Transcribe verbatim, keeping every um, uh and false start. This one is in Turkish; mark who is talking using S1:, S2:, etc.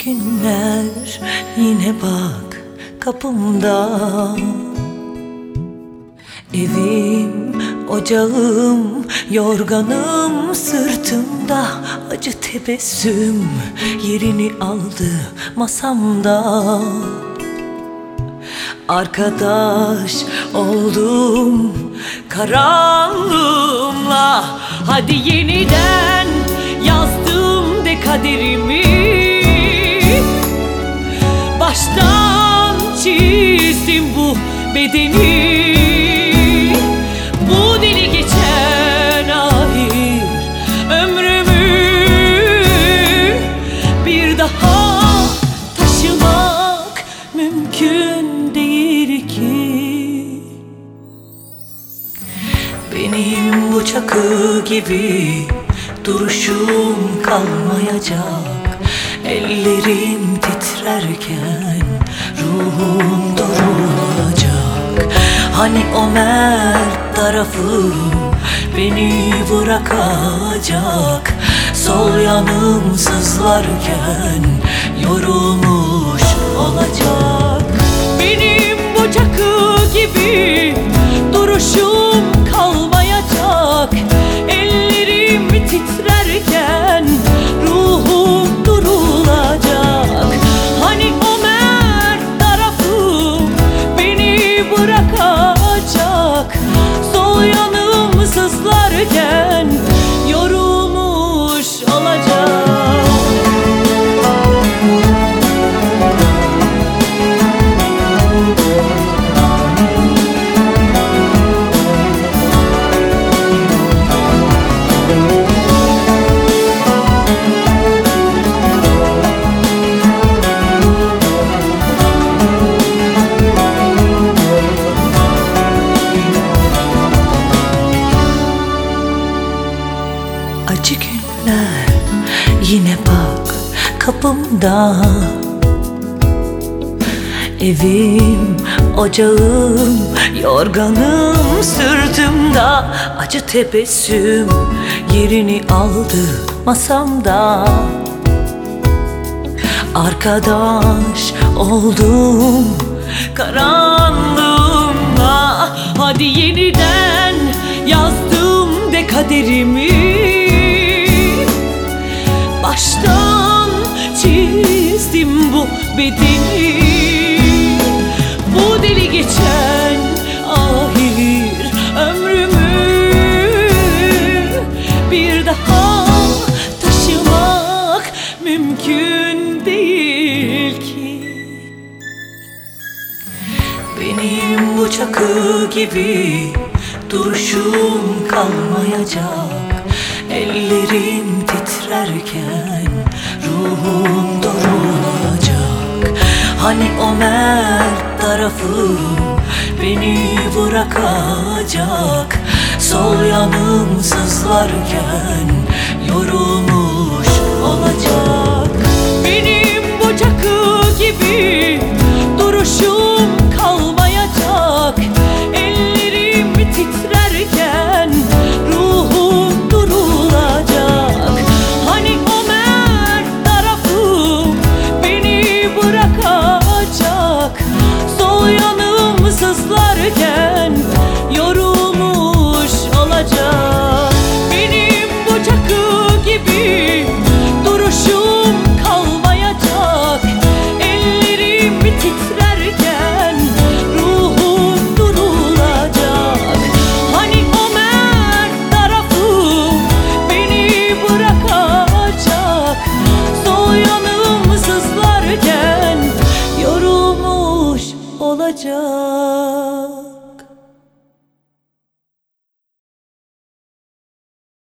S1: günler yine bak kapımda. Evim, ocağım, yorganım sırtımda. Acı tebessüm yerini aldı masamda. Arkadaş oldum karanlığımla. Hadi yeniden yazdım de kaderimi. Baştan çizdim bu bedeni. Bu deli geçen ahir ömrümü bir daha taşımak mümkün değil ki. Benim bu çakı gibi duruşum kalmayacak. Ellerim titrerken ruhum durulacak. Hani o mert tarafım beni bırakacak. Sol yanım sızlarken yorulmuş olacak. Benim bu çakı gibi duruşum kalmayacak. Ellerim titrerken ruhum durulacak. Hani o mert tarafım beni bırakacak. Sol yanım sızlarken yorulmuş olacak. Acı günler yine bak kapımda. Evim, ocağım, yorganım sırtımda. Acı tebessüm yerini aldı masamda. Arkadaş oldum karanlığımla. Hadi yeniden yazdım de kaderimi. Baştan çizdim bu bedeni. Bu deli geçen ahir ömrümü bir daha taşımak mümkün değil ki. Benim bu çakı gibi duruşum kalmayacak. Ellerim titrerken ruhum durulacak. Hani o mert tarafım beni bırakacak. Sol yanım sızlarken yorulmuş olacak. Benim bu çakı gibi duruşum kalmayacak. Ellerim titrerken ruhum durulacak. Hani o mert tarafım beni bırakacak. Sol yanım sızlarken yorulmuş olacak. Benim bu çakı gibi duruşum kalmayacak. Ellerim titrerken ruhum durulacak. Hani o mert tarafım beni bırakacak. Sol yanım sızlarken yorulmuş olacak.